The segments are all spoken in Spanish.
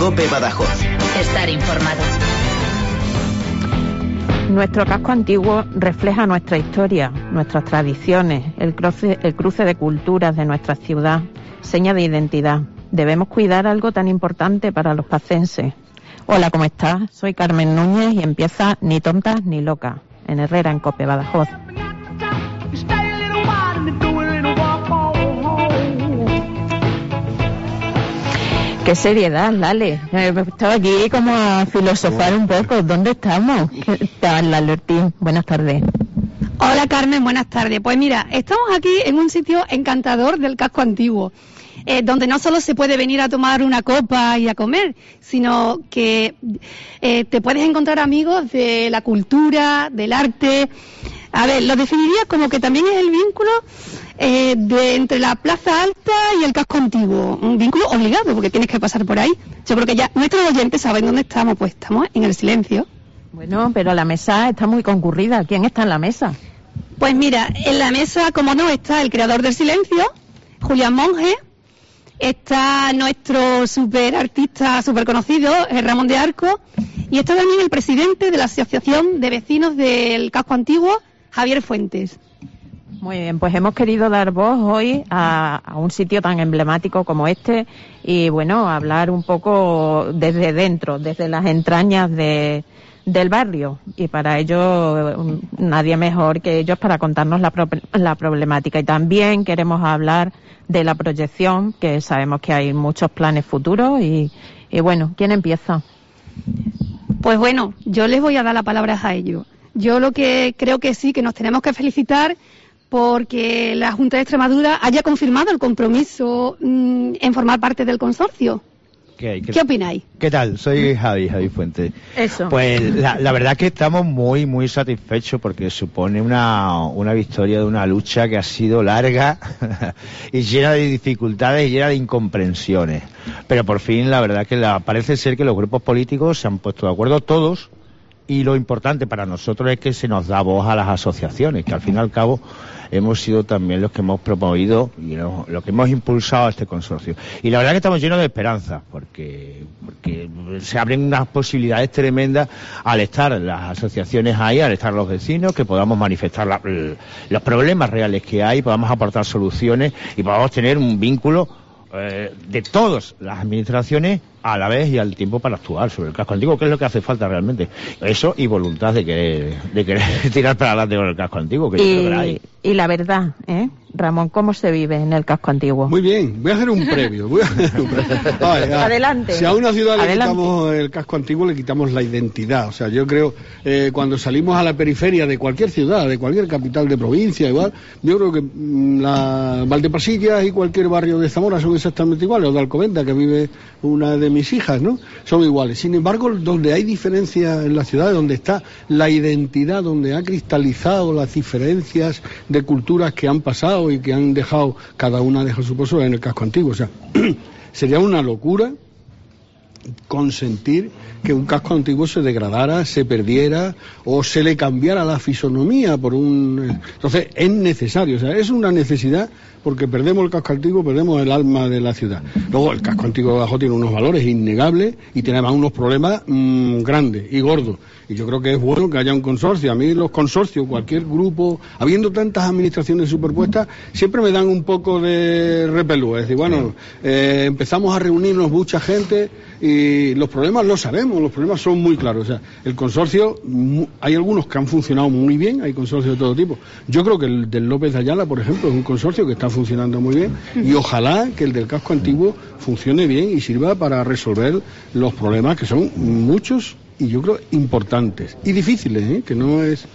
COPE Badajoz. Estar informado. Nuestro casco antiguo refleja nuestra historia, nuestras tradiciones, el cruce de culturas de nuestra ciudad, seña de identidad. Debemos cuidar algo tan importante para los pacenses. Hola, ¿cómo estás? Soy Carmen Núñez y empieza Ni tontas ni locas, en Herrera, en COPE Badajoz. Qué seriedad, Lale. Estaba aquí como a filosofar un poco. ¿Dónde estamos? Lale Ortiz, buenas tardes. Hola Carmen, buenas tardes. Pues mira, estamos aquí en un sitio encantador del casco antiguo, donde no solo se puede venir a tomar una copa y a comer, sino que te puedes encontrar amigos de la cultura, del arte. A ver, lo definiría como que también es el vínculo entre la Plaza Alta y el casco antiguo. Un vínculo obligado, porque tienes que pasar por ahí. Yo creo que ya nuestros oyentes saben dónde estamos, pues estamos en el Silencio. Bueno, pero la mesa está muy concurrida. ¿Quién está en la mesa? Pues mira, en la mesa, como no, está el creador del Silencio, Julián Monge, está nuestro super artista súper conocido, Ramón de Arco, y está también el presidente de la Asociación de Vecinos del Casco Antiguo, Javier Fuentes. Muy bien, pues hemos querido dar voz hoy a un sitio tan emblemático como este y, bueno, hablar un poco desde dentro, desde las entrañas del barrio, y para ello nadie mejor que ellos para contarnos la problemática. Y también queremos hablar de la proyección, que sabemos que hay muchos planes futuros y bueno, ¿quién empieza? Pues bueno, yo les voy a dar la palabra a ellos. Yo lo que creo que sí, que nos tenemos que felicitar porque la Junta de Extremadura haya confirmado el compromiso en formar parte del consorcio. ¿Qué opináis? ¿Qué tal? Soy Javi Fuentes. Eso. Pues la verdad es que estamos muy, muy satisfechos porque supone una victoria de una lucha que ha sido larga y llena de dificultades y llena de incomprensiones. Pero por fin, la verdad es que parece ser que los grupos políticos se han puesto de acuerdo todos, y lo importante para nosotros es que se nos da voz a las asociaciones, que al fin y al cabo hemos sido también los que hemos promovido y lo que hemos impulsado a este consorcio. Y la verdad es que estamos llenos de esperanza, porque se abren unas posibilidades tremendas al estar las asociaciones ahí, al estar los vecinos, que podamos manifestar los problemas reales que hay, podamos aportar soluciones y podamos tener un vínculo de todas las administraciones a la vez y al tiempo para actuar sobre el casco antiguo, que es lo que hace falta realmente. Eso y voluntad de querer tirar para adelante con el casco antiguo, que yo creo que la hay. Y la verdad, Ramón, ¿cómo se vive en el casco antiguo? Muy bien, voy a hacer un previo. Adelante. Si a una ciudad le quitamos el casco antiguo, le quitamos la identidad. O sea, yo creo, cuando salimos a la periferia de cualquier ciudad, de cualquier capital de provincia, igual, yo creo que la Valdepasillas y cualquier barrio de Zamora son exactamente iguales, o de Alcobendas, que vive una de mis hijas, ¿no? Son iguales. Sin embargo, donde hay diferencias en la ciudad, donde está la identidad, donde ha cristalizado las diferencias de culturas que han pasado y que han dejado, cada una deja su pozo en el casco antiguo. O sea, sería una locura consentir que un casco antiguo se degradara, se perdiera o se le cambiara la fisonomía por un... Entonces es necesario, o sea, es una necesidad, porque perdemos el casco antiguo, perdemos el alma de la ciudad. Luego el casco antiguo de Badajoz tiene unos valores innegables y tiene además unos problemas grandes y gordos, y yo creo que es bueno que haya un consorcio. A mí los consorcios, cualquier grupo, habiendo tantas administraciones superpuestas, siempre me dan un poco de repelús. Es decir, bueno, empezamos a reunirnos mucha gente y los problemas los sabemos, los problemas son muy claros. O sea, el consorcio, hay algunos que han funcionado muy bien, hay consorcios de todo tipo. Yo creo que el del López de Ayala, por ejemplo, es un consorcio que está funcionando muy bien, y ojalá que el del casco antiguo funcione bien y sirva para resolver los problemas, que son muchos y yo creo importantes y difíciles, que no es...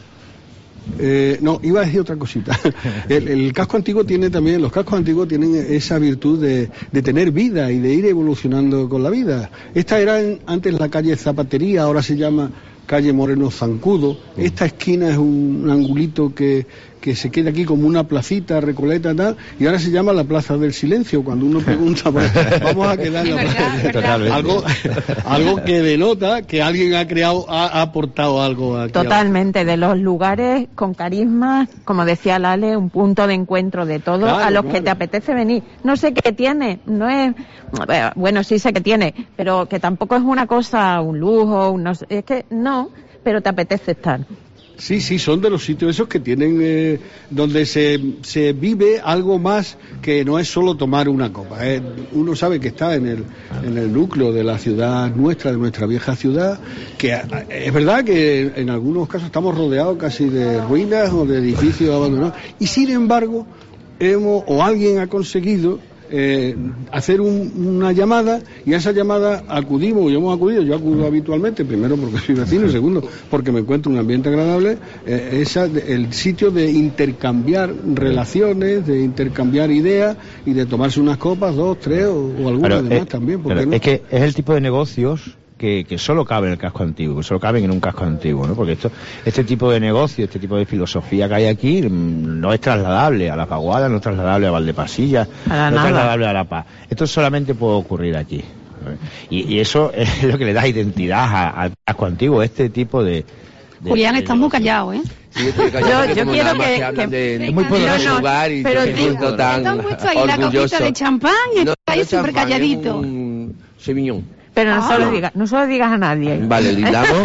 no, iba a decir otra cosita. El casco antiguo tiene también, los cascos antiguos tienen esa virtud de tener vida y de ir evolucionando con la vida. Esta era antes la calle Zapatería, ahora se llama calle Moreno Zancudo. Esta esquina es un angulito que que se quede aquí como una placita, Recoleta, tal, y ahora se llama la Plaza del Silencio, cuando uno pregunta, pues, vamos a quedar en la plaza. Algo que denota que alguien ha aportado algo aquí. Totalmente, de los lugares con carisma, como decía Lale, un punto de encuentro de todo, claro, a los que te apetece venir. No sé qué tiene, no es, bueno, sí sé que tiene, pero que tampoco es una cosa, un lujo, es que no, pero te apetece estar. Sí, son de los sitios esos que tienen, donde se vive algo más que no es solo tomar una copa. Uno sabe que está en el núcleo de la ciudad nuestra, de nuestra vieja ciudad, que es verdad que en algunos casos estamos rodeados casi de ruinas o de edificios abandonados, y sin embargo alguien ha conseguido hacer una llamada, y a esa llamada yo acudo habitualmente, primero porque soy vecino y segundo porque me encuentro en un ambiente agradable, el sitio de intercambiar relaciones, de intercambiar ideas y de tomarse unas copas, 2, 3 o algunas demás también. ¿No? Es que es el tipo de negocios que solo caben en el casco antiguo, que solo caben en un casco antiguo, ¿no? Porque este tipo de negocio, este tipo de filosofía que hay aquí no es trasladable a La Paguada, no es trasladable a Valdepasilla, no es trasladable a La Paz. Esto solamente puede ocurrir aquí. Y eso es lo que le da identidad al casco antiguo, este tipo de Julián, estás muy callado, ¿eh? Sí, estoy callado, yo quiero que es muy poderoso lugar y pero te siento tan te han puesto ahí la copita de champán y estás ahí súper calladito. Un Sauvignon. Pero no se lo digas a nadie. Vale, lindamos.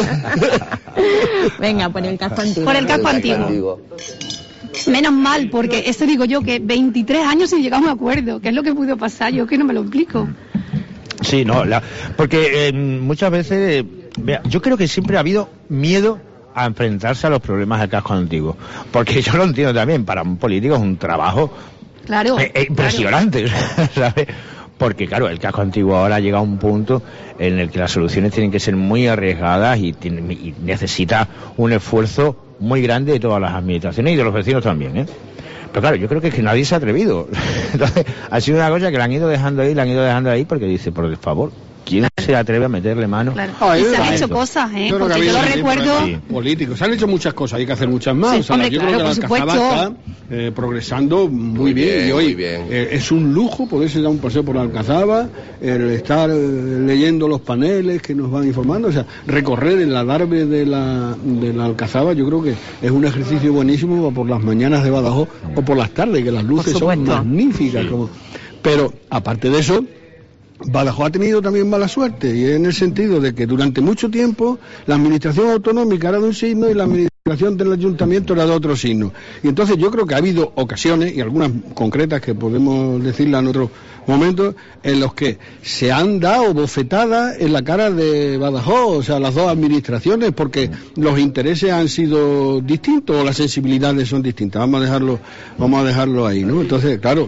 Venga, por el casco antiguo. Por el casco antiguo. Menos mal, porque eso digo yo, que 23 años sin llegar a un acuerdo. ¿Qué es lo que pudo pasar? Yo que no me lo explico. Sí, porque muchas veces, yo creo que siempre ha habido miedo a enfrentarse a los problemas del casco antiguo. Porque yo lo entiendo también, para un político es un trabajo impresionante, ¿sabes? Porque claro, el casco antiguo ahora llega a un punto en el que las soluciones tienen que ser muy arriesgadas y necesita un esfuerzo muy grande de todas las administraciones y de los vecinos también, ¿eh? Pero claro, yo creo que es que nadie se ha atrevido. Entonces, ha sido una cosa que la han ido dejando ahí porque dice, por favor, ¿quién se atreve a meterle mano? Claro. Y se han hecho cosas, porque yo lo recuerdo. Políticos, se han hecho muchas cosas, hay que hacer muchas más. Sí, hombre, yo creo que la Alcazaba está progresando muy bien. Y hoy es un lujo poderse dar un paseo por la Alcazaba, el estar leyendo los paneles que nos van informando, o sea, recorrer el adarve de la Alcazaba, yo creo que es un ejercicio buenísimo por las mañanas de Badajoz o por las tardes, que las luces son magníficas. Pero, aparte de eso, Badajoz ha tenido también mala suerte, y en el sentido de que durante mucho tiempo la administración autonómica era de un signo y la administración del ayuntamiento era de otro signo. Y entonces yo creo que ha habido ocasiones, y algunas concretas que podemos decirlas en otro momento, en los que se han dado bofetadas en la cara de Badajoz, o sea, las dos administraciones, porque los intereses han sido distintos o las sensibilidades son distintas. Vamos a dejarlo ahí, ¿no? Entonces, claro,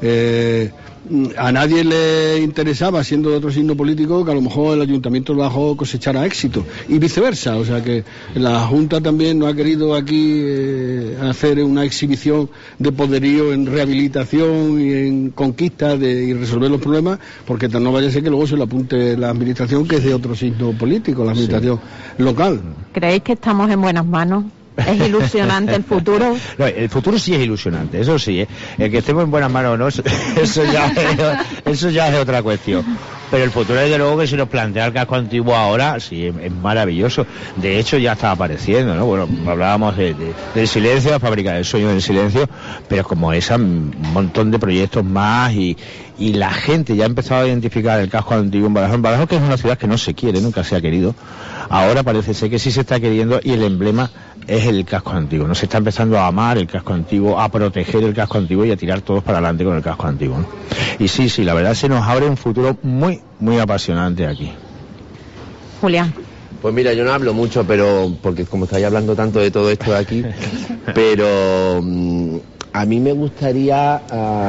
a nadie le interesaba, siendo de otro signo político, que a lo mejor el ayuntamiento de Badajoz cosechara éxito, y viceversa. O sea que la Junta también no ha querido aquí hacer una exhibición de poderío en rehabilitación y en conquista y resolver los problemas, porque no vaya a ser que luego se le apunte la administración, que es de otro signo político, la administración local. ¿Creéis que estamos en buenas manos? ¿Es ilusionante el futuro? No, el futuro sí es ilusionante, eso sí, ¿eh? El que estemos en buenas manos o no, eso ya es otra cuestión. Pero el futuro, desde luego, que si nos plantea el casco antiguo ahora, sí, es maravilloso. De hecho, ya está apareciendo, ¿no? Bueno, hablábamos del silencio, la fábrica del sueño del silencio, pero como esa, un montón de proyectos más, y la gente ya ha empezado a identificar el casco antiguo en Badajoz. En Badajoz, que es una ciudad que no se quiere, nunca se ha querido, ahora parece ser que sí se está queriendo, y el emblema es el casco antiguo. No se está empezando a amar el casco antiguo, a proteger el casco antiguo y a tirar todos para adelante con el casco antiguo, ¿no? Y sí, la verdad se nos abre un futuro muy, muy apasionante aquí. Julián. Pues mira, yo no hablo mucho, pero porque como estáis hablando tanto de todo esto de aquí, pero a mí me gustaría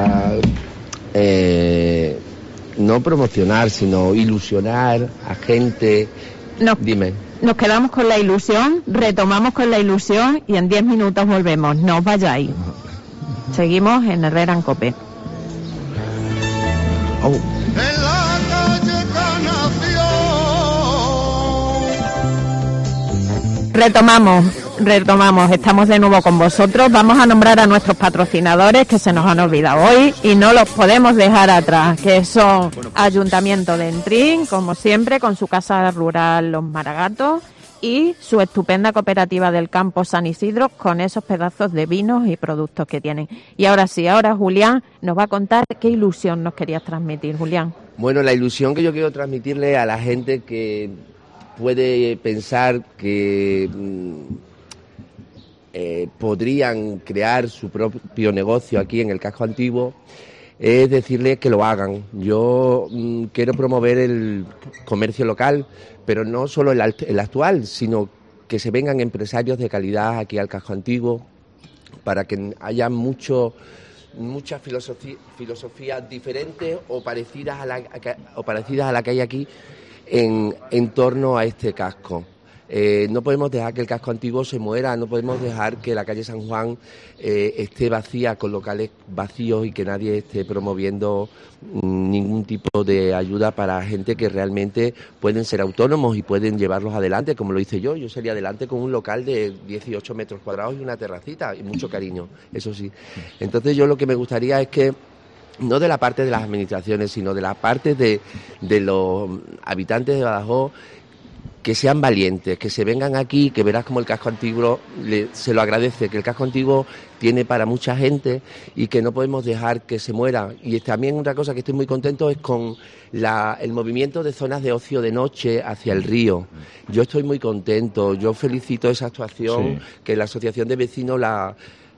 no promocionar, sino ilusionar a gente. Dime. Nos quedamos con la ilusión, retomamos con la ilusión y en 10 minutos volvemos. No os vayáis. Seguimos en Herrera en Cope. En la calle Canación. Retomamos, estamos de nuevo con vosotros. Vamos a nombrar a nuestros patrocinadores que se nos han olvidado hoy y no los podemos dejar atrás, que son Ayuntamiento de Entrín, como siempre, con su casa rural Los Maragatos, y su estupenda cooperativa del campo San Isidro, con esos pedazos de vinos y productos que tienen. Y ahora sí, Julián nos va a contar qué ilusión nos querías transmitir, Julián. Bueno, la ilusión que yo quiero transmitirle a la gente que puede pensar que podrían crear su propio negocio aquí en el casco antiguo, es decirles que lo hagan. Yo quiero promover el comercio local, pero no solo el actual, sino que se vengan empresarios de calidad aquí al casco antiguo, para que haya muchas filosofías diferentes o parecidas a la que hay aquí en torno a este casco. No podemos dejar que el casco antiguo se muera, no podemos dejar que la calle San Juan esté vacía, con locales vacíos, y que nadie esté promoviendo ningún tipo de ayuda para gente que realmente pueden ser autónomos y pueden llevarlos adelante, como lo hice yo. Yo salí adelante con un local de 18 metros cuadrados y una terracita, y mucho cariño, eso sí. Entonces yo lo que me gustaría es que, no de la parte de las administraciones, sino de la parte de los habitantes de Badajoz, que sean valientes, que se vengan aquí, que verás como el casco antiguo se lo agradece, que el casco antiguo tiene para mucha gente y que no podemos dejar que se muera. Y también otra cosa que estoy muy contento es con el movimiento de zonas de ocio de noche hacia el río. Yo estoy muy contento, yo felicito esa actuación, que la Asociación de Vecinos la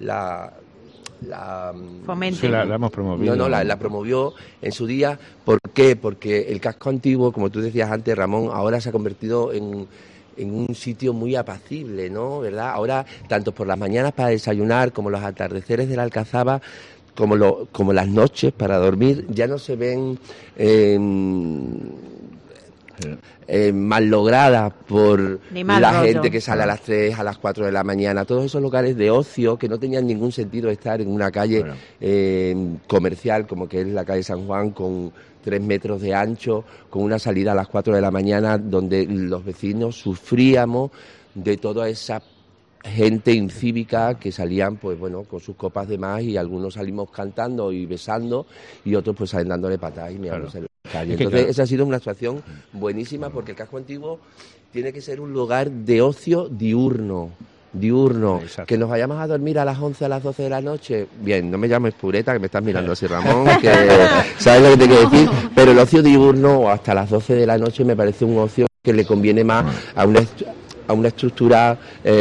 hemos promovido. La promovió en su día. ¿Por qué? Porque el casco antiguo, como tú decías antes, Ramón, ahora se ha convertido en un sitio muy apacible, ¿no? ¿Verdad? Ahora, tanto por las mañanas para desayunar, como los atardeceres de la Alcazaba, como las noches para dormir, ya no se ven mal logradas por la gente que sale a las 3, a las 4 de la mañana. Todos esos locales de ocio que no tenían ningún sentido estar en una calle comercial, como que es la calle San Juan, con 3 metros de ancho, con una salida a las 4 de la mañana, donde los vecinos sufríamos de toda esa gente incívica que salían, pues bueno, con sus copas de más, y algunos salimos cantando y besando, y otros pues salen dándole patadas y mirándose en la calle. Entonces esa ha sido una actuación buenísima, porque el casco antiguo tiene que ser un lugar de ocio diurno, que nos vayamos a dormir a las 11, a las 12 de la noche. Bien, no me llames pureta, que me estás mirando así, Ramón, que sabes lo que te quiero decir, pero el ocio diurno o hasta las 12 de la noche me parece un ocio que le conviene más a una estructura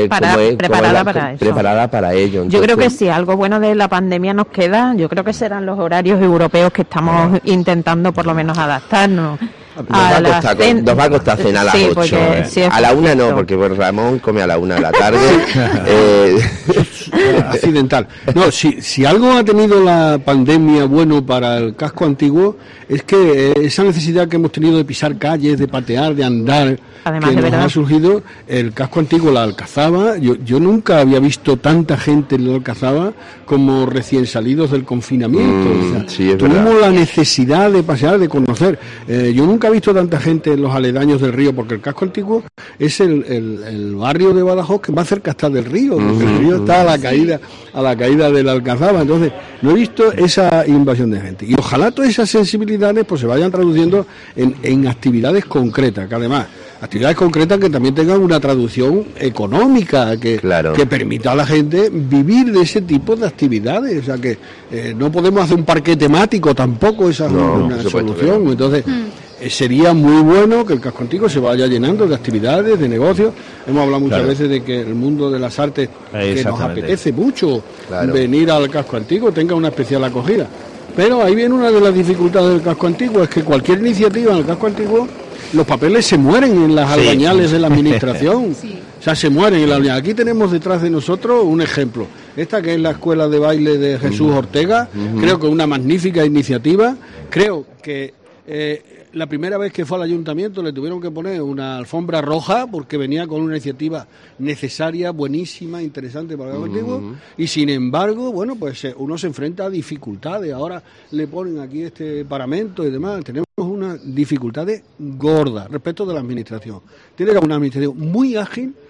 preparada para ello. Entonces, yo creo que sí, algo bueno de la pandemia nos queda, yo creo que serán los horarios europeos que estamos intentando por lo menos adaptarnos. Nos va a costar cenar a las 8. A la 1 no, porque bueno, Ramón come a la 1 de la tarde. Accidental. No, si algo ha tenido la pandemia bueno para el casco antiguo, es que esa necesidad que hemos tenido de pisar calles, de patear, de andar, además, que nos ha surgido, el casco antiguo, la Alcazaba. Yo nunca había visto tanta gente en la Alcazaba como recién salidos del confinamiento. Tuvimos la necesidad de pasear, de conocer. Yo nunca he visto tanta gente en los aledaños del río, porque el casco antiguo es el barrio de Badajoz que más cerca está del río, porque el río está a la caída de la Alcazaba. Entonces no he visto esa invasión de gente, y ojalá todas esas sensibilidades pues se vayan traduciendo en actividades concretas, que además actividades concretas que también tengan una traducción económica, que permita a la gente vivir de ese tipo de actividades. O sea que no podemos hacer un parque temático tampoco, esa es una solución. Entonces sería muy bueno que el casco antiguo se vaya llenando de actividades, de negocios. Hemos hablado muchas veces de que el mundo de las artes, que nos apetece mucho venir al casco antiguo, tenga una especial acogida. Pero ahí viene una de las dificultades del casco antiguo, es que cualquier iniciativa en el casco antiguo, los papeles se mueren en las albañales de la administración. O sea, se mueren en la albañal. Aquí tenemos detrás de nosotros un ejemplo. Esta que es la escuela de baile de Jesús Ortega, creo que es una magnífica iniciativa. Creo que la primera vez que fue al ayuntamiento le tuvieron que poner una alfombra roja porque venía con una iniciativa necesaria, buenísima, interesante para el casco antiguo, y sin embargo, bueno, pues uno se enfrenta a dificultades. Ahora le ponen aquí este paramento y demás. Tenemos unas dificultades gordas respecto de la administración. Tiene que haber una administración muy ágil,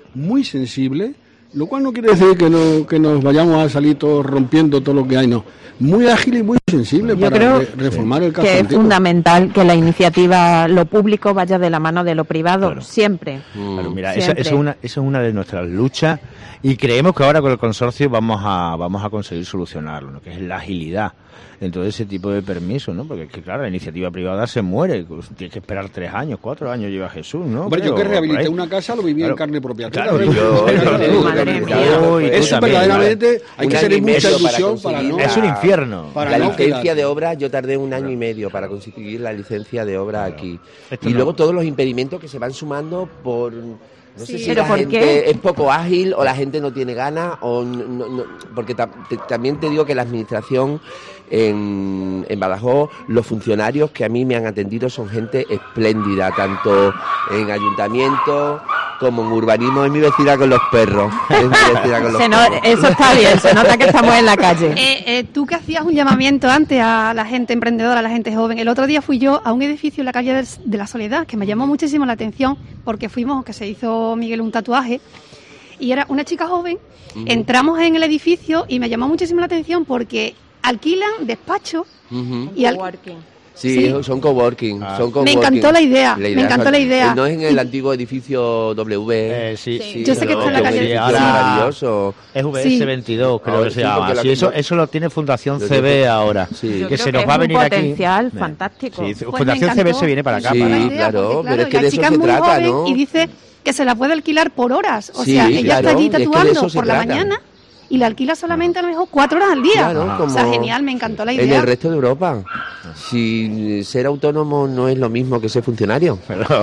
muy sensible, lo cual no quiere decir que nos vayamos a salir todos rompiendo todo lo que hay, no. Muy ágil y muy sensible. Yo para creo reformar el casco que es antiguo. Fundamental que la iniciativa, lo público vaya de la mano de lo privado, Claro. Siempre. Claro, mira, Siempre. esa es una de nuestras luchas y creemos que ahora con el consorcio vamos a conseguir solucionarlo, ¿no? Que es la agilidad en todo ese tipo de permisos, ¿no? Porque es que, claro, la iniciativa privada se muere, tienes que esperar 3 años, 4 años lleva Jesús, ¿no? Hombre, yo Creo, que por rehabilité ahí. una casa lo viví en Claro. carne propia. Claro, Tú yo- Madre mía. Uy, tú Eso también, verdaderamente hay Un que año tener y mucha medio para ilusión para no... conseguir Es un infierno. Para la no licencia quedar. de obra, yo tardé 1 año y medio para conseguir la licencia de obra aquí. Esto Y no. luego todos los impedimentos que se van sumando por... No sé Sí, si pero la ¿por gente qué? es poco ágil o la gente no tiene ganas o porque también te digo que la administración en Badajoz, los funcionarios que a mí me han atendido son gente espléndida, tanto en ayuntamiento como en urbanismo. Es mi vecina con los perros. Es mi vecina con los perros. Eso está bien, se nota que estamos en la calle. Tú que hacías un llamamiento antes a la gente emprendedora, a la gente joven, el otro día fui yo a un edificio en la calle de la Soledad que me llamó muchísimo la atención porque fuimos, que se hizo Miguel un tatuaje y era una chica joven, entramos en el edificio y me llamó muchísimo la atención porque alquilan despachos Ujú. y Coworking. Sí, Sí. son coworking. Son Me coworking. encantó la idea, me encantó la idea. No es en el antiguo edificio W. Sí. Yo sé que está en la que calle. es un edificio Ahora- maravilloso. Es VS Sí. 22, creo Ahora que se sí, llama. porque la Sí, tengo- eso lo tiene Fundación Lo CB tengo- ahora. Sí. Yo Que creo se nos que va a es un venir aquí. potencial fantástico. Sí, Pues Fundación me CB encantó. se viene para acá. Sí, para- la idea, claro, porque, pero es que la de chica eso es se muy trata, joven ¿no? y dice que se la puede alquilar por horas. O Sí, sea, ella claro, está allí es que de tatuando eso se por la trata. mañana y la alquila solamente a lo mejor 4 horas al día. Claro, O sea, como genial, me encantó la En idea. el resto de Europa. Si ser autónomo no es lo mismo que ser funcionario.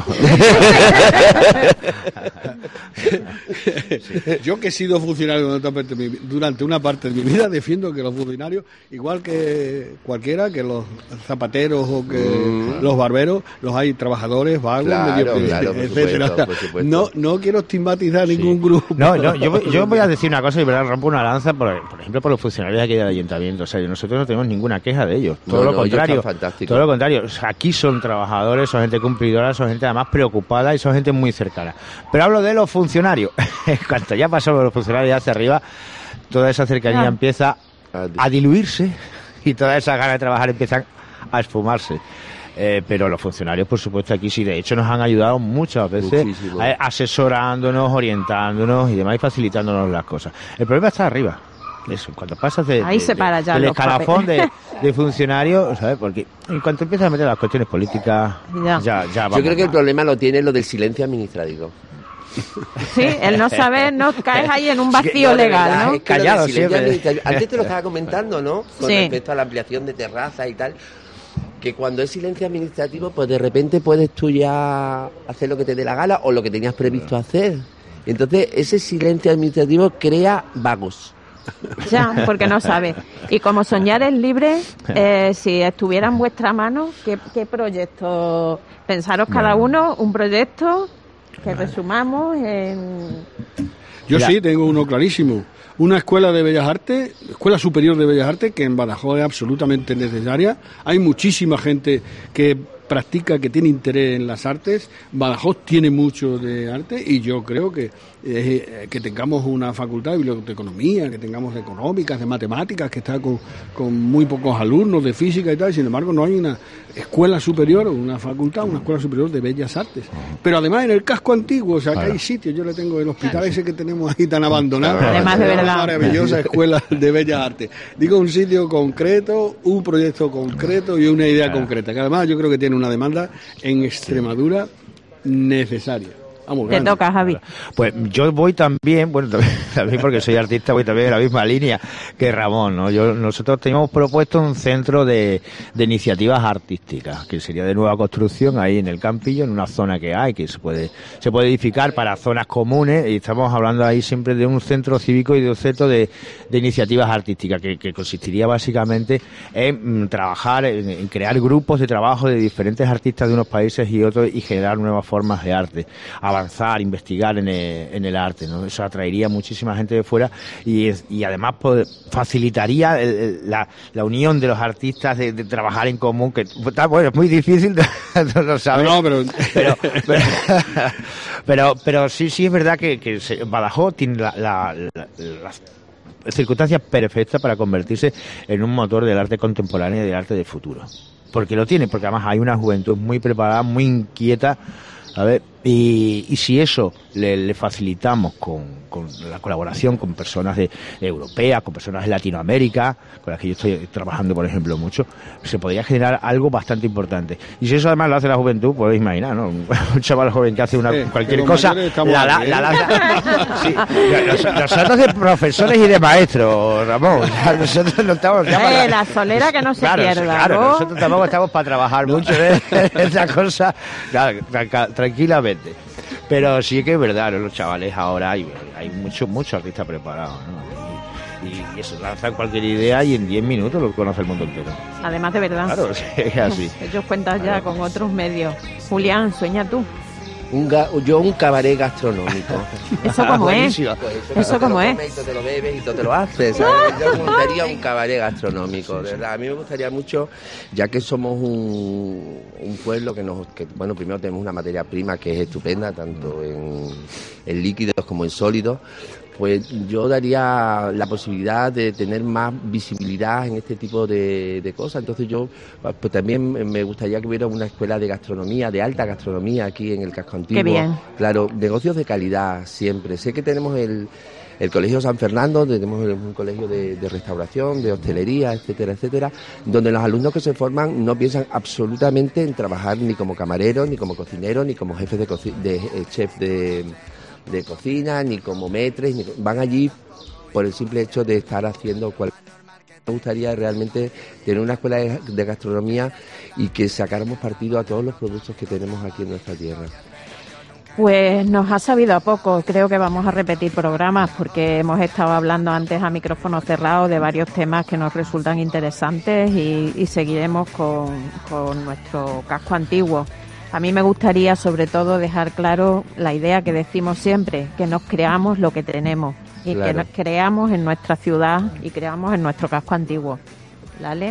Yo que he sido funcionario durante una parte de mi vida, defiendo que los funcionarios, igual que cualquiera, que los zapateros o que los barberos, los hay trabajadores, vagos, Claro, medio claro, por etcétera. supuesto, por supuesto. No quiero estigmatizar ningún grupo. No, yo voy a decir una cosa y verdad, rompo una lanza, por ejemplo, por los funcionarios aquí del ayuntamiento. O sea, nosotros no tenemos ninguna queja de ellos. Todo lo No, ellos contrario. están fantásticos. Todo lo contrario. O sea, aquí son trabajadores, son gente cumplidora, son gente además preocupada y son gente muy cercana. Pero hablo de los funcionarios. En cuanto ya pasamos los funcionarios hacia arriba, toda esa cercanía Ah. empieza a diluirse y todas esas ganas de trabajar empiezan a esfumarse. Pero los funcionarios, por supuesto, aquí sí, de hecho, nos han ayudado muchas veces, Muchísimo. asesorándonos, orientándonos y demás, y facilitándonos las cosas. El problema está arriba. Eso, cuando pasas Ahí se para ya del los escalafón papeles. de funcionario, ¿sabes? Porque en cuanto empiezas a meter las cuestiones políticas, Ya. ya vamos Yo creo que el mal. problema lo tiene lo del silencio administrativo. Sí, el no saber, no caes ahí en un vacío No, de legal, verdad, ¿no? es que lo del Callado silencio siempre. administrativo- Antes te lo estaba comentando, ¿no? Con Sí. respecto a la ampliación de terrazas y tal. Que cuando es silencio administrativo, pues de repente puedes tú ya hacer lo que te dé la gana o lo que tenías previsto hacer. Entonces, ese silencio administrativo crea vagos. Ya, porque no sabes. Y como soñar es libre, si estuviera en vuestra mano, ¿qué proyecto? Pensaros cada uno un proyecto que resumamos en... Yo Mira. sí, tengo uno clarísimo. Una escuela de Bellas Artes, Escuela Superior de Bellas Artes, que en Badajoz es absolutamente necesaria. Hay muchísima gente que practica, que tiene interés en las artes. Badajoz tiene mucho de arte y yo creo que tengamos una facultad de biblioteconomía, que tengamos de económicas, de matemáticas, que está con muy pocos alumnos, de física y tal. Sin embargo, no hay una escuela superior, una facultad, una escuela superior de bellas artes. Pero además en el casco antiguo, o sea, que hay sitios, yo le tengo el hospital ese que tenemos ahí tan abandonado. Además, de una verdad. maravillosa escuela de bellas artes. Digo, un sitio concreto, un proyecto concreto y una idea concreta, que además yo creo que tiene una demanda en Extremadura necesaria. Vamos, Te grande. toca, Javi. Pues yo voy también, bueno, también porque soy artista, voy también en la misma línea que Ramón, ¿no? Nosotros teníamos propuesto un centro de iniciativas artísticas, que sería de nueva construcción ahí en el Campillo, en una zona que hay, que se puede edificar para zonas comunes, y estamos hablando ahí siempre de un centro cívico y de un centro de iniciativas artísticas, que consistiría básicamente en trabajar, en crear grupos de trabajo de diferentes artistas de unos países y otros y generar nuevas formas de arte, a avanzar, investigar en el arte, ¿no? Eso atraería muchísima gente de fuera y además facilitaría la unión de los artistas de trabajar en común, que bueno, es muy difícil, no lo sabes. No, pero sí es verdad que Badajoz tiene las circunstancias perfectas para convertirse en un motor del arte contemporáneo y del arte del futuro. Porque lo tiene, porque además hay una juventud muy preparada, muy inquieta, ¿sabes? Y si eso le facilitamos con la colaboración con personas europeas, con personas de Latinoamérica, con las que yo estoy trabajando, por ejemplo, mucho, se podría generar algo bastante importante. Y si eso además lo hace la juventud, podéis imaginar, ¿no? Un chaval joven que hace cualquier cosa, sí, nosotros de profesores y de maestros, Ramón, nosotros no estamos... La solera que no se pierda. Claro, nosotros tampoco estamos para trabajar mucho en esa cosa, claro, tranquilamente. Pero sí que es verdad, ¿no? Los chavales ahora hay muchos artistas preparados, ¿no? Y eso, lanzan cualquier idea y en 10 minutos lo conoce el mundo entero. Además de verdad. Claro, es así. Ellos cuentan ya con otros medios. Julián, sueña tú. Un cabaret gastronómico. ¿Eso cómo es? Pues eso cómo es. Y tú te lo bebes y tú te lo haces, ¿sabes? Yo me gustaría un cabaret gastronómico, de verdad. A mí me gustaría mucho, ya que somos un pueblo bueno, primero tenemos una materia prima que es estupenda, tanto en líquidos como en sólidos. Pues yo daría la posibilidad de tener más visibilidad en este tipo de cosas. Entonces yo pues también me gustaría que hubiera una escuela de gastronomía, de alta gastronomía aquí en el casco antiguo. Qué bien. Claro, negocios de calidad siempre. Sé que tenemos el Colegio San Fernando, tenemos un colegio de restauración, de hostelería, etcétera, etcétera, donde los alumnos que se forman no piensan absolutamente en trabajar ni como camareros, ni como cocineros, ni como jefes de chef de cocina, ni como maîtres, van allí por el simple hecho de estar haciendo Me gustaría realmente tener una escuela de gastronomía y que sacáramos partido a todos los productos que tenemos aquí en nuestra tierra. Pues nos ha sabido a poco. Creo que vamos a repetir programas porque hemos estado hablando antes a micrófono cerrado de varios temas que nos resultan interesantes y seguiremos con nuestro casco antiguo. A mí me gustaría sobre todo dejar claro la idea que decimos siempre, que nos creamos lo que tenemos y claro, que nos creamos en nuestra ciudad y creamos en nuestro casco antiguo. ¿Vale?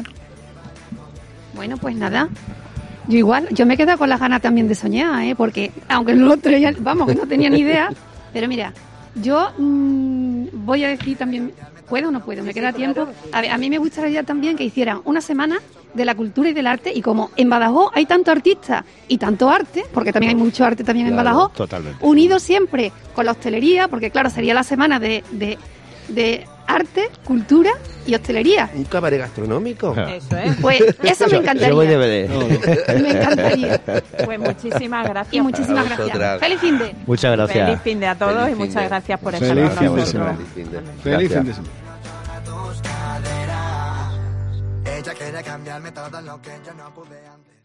Bueno, pues nada. Yo me he quedado con las ganas también de soñar, porque aunque no lo traía, vamos, que no tenía ni idea, pero mira, yo voy a decir también, ¿puedo o no puedo? ¿Me queda tiempo? A mí me gustaría también que hicieran una semana de la cultura y del arte, y como en Badajoz hay tanto artista y tanto arte, porque también hay mucho arte también en Badajoz, totalmente, unido siempre con la hostelería, porque claro, sería la semana de arte, cultura y hostelería. Un cabaret gastronómico. Eso es. Pues eso me encantaría. Yo voy DVD. Me encantaría. Pues muchísimas gracias. Y muchísimas gracias. Feliz fin de. Muchas gracias. Feliz fin de a todos Feliz y muchas de. gracias por estar Feliz con fin de nosotros. semana. Feliz fin de semana. Ella quiere cambiarme todo lo que yo no pude antes.